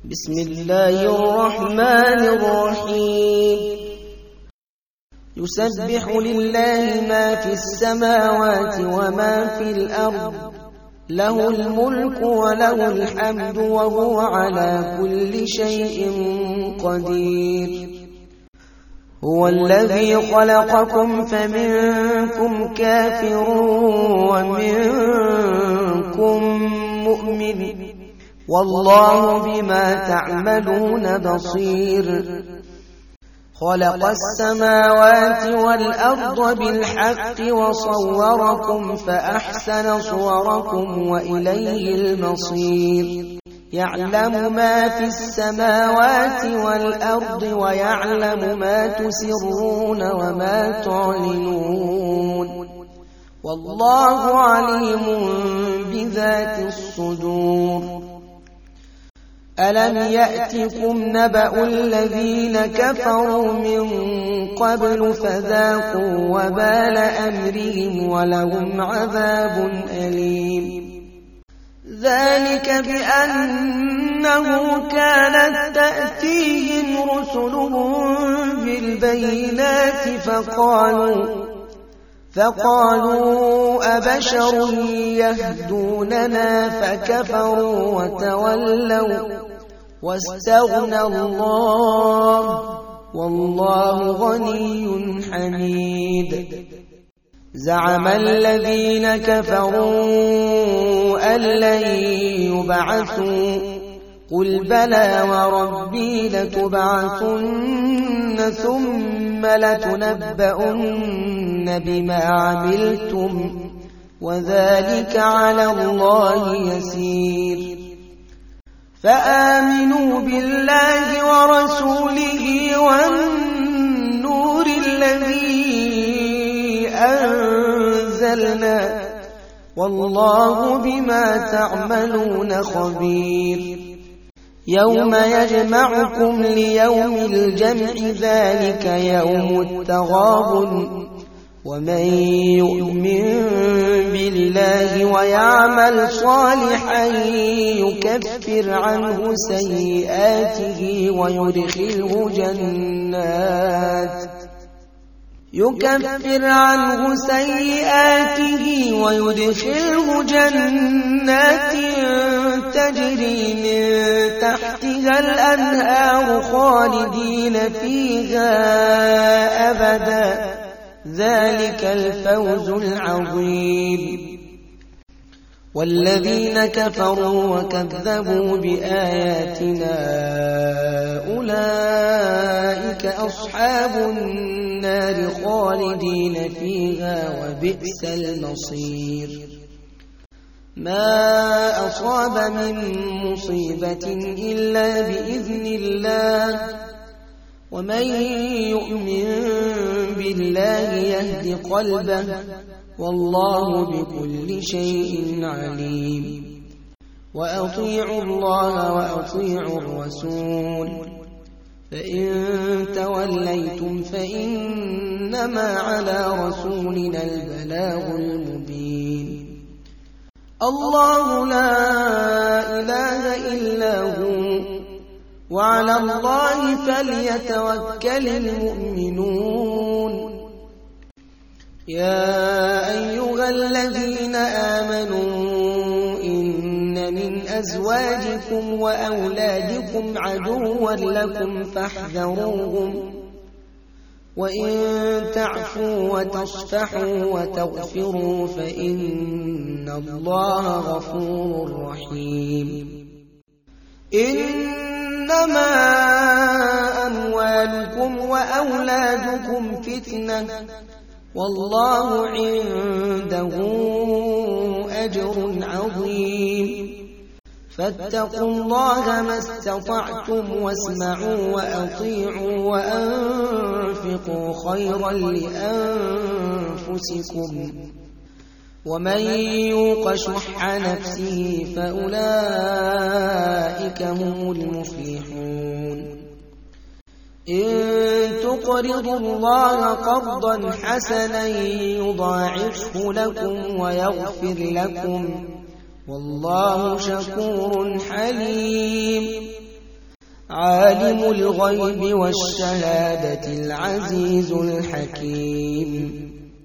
بسم الله الرحمن الرحيم يسبح لله ما في السماوات وما في الأرض له الملك وله الحمد وهو على كل شيء قدير هو الذي خلقكم فمنكم كافر ومنكم مؤمن والله بما تعملون بصير خلق السماوات والأرض بالحق وصوركم فأحسن صوركم وإليه المصير يعلم ما في السماوات والأرض ويعلم ما تسرون وما تعلنون والله عليم بذات الصدور ألم يأتكم نبأ الذين كفروا من قبل فذاقوا وبال أمرهم ولهم عذاب أليم ذلك بأنه كانت تأتيهم رسلهم بالبينات فقالوا أبشر يهدوننا فكفروا وتولوا واستغنى الله والله غني حميد زعم الذين كفروا أن لن يبعثوا قل بلى وربي لتبعثن ثم لتنبؤن بما عملتم وذلك على الله يسير فآمنوا بالله ورسوله والنور الذي أنزلنا والله بما تعملون خبير يوم يجمعكم ليوم الجمع ذلك يوم التغابن ومن يؤمن بالله ويعمل صالحا يكفر عنه سيئاته ويدخله جنات تجري من تحتها الأنهار خالدين فيها أبدا ذلك الفوز العظيم والذين كفروا وكذبوا بآياتنا أولئك أصحاب النار خالدين فيها وبئس المصير ما أصاب من مصيبة إلا بإذن الله ومن يؤمن بالله يهد قلبه والله بكل شيء عليم وأطيعوا الله وأطيعوا الرسول فإن توليتم فإنما على رسولنا البلاغ المبين الله لا إله إلا هو وعلى الله فليتوكل المؤمنون يا أيها الذين آمنوا إن من أزواجكم وأولادكم عدوا لكم فاحذروهم وإن تعفوا وتصفحوا وتغفروا فإن الله غفور رحيم إنما أموالكم وأولادكم فتنة والله عنده أجر عظيم فاتقوا الله ما استطعتم واسمعوا وأطيعوا وأنفقوا خيرا لأنفسكم ومن يوق شح نفسه فأولئك هم المفلحون إن تقرضوا الله قرضا حسنا يضاعفه لكم ويغفر لكم والله شكور حليم عالم الغيب والشهادة العزيز الحكيم.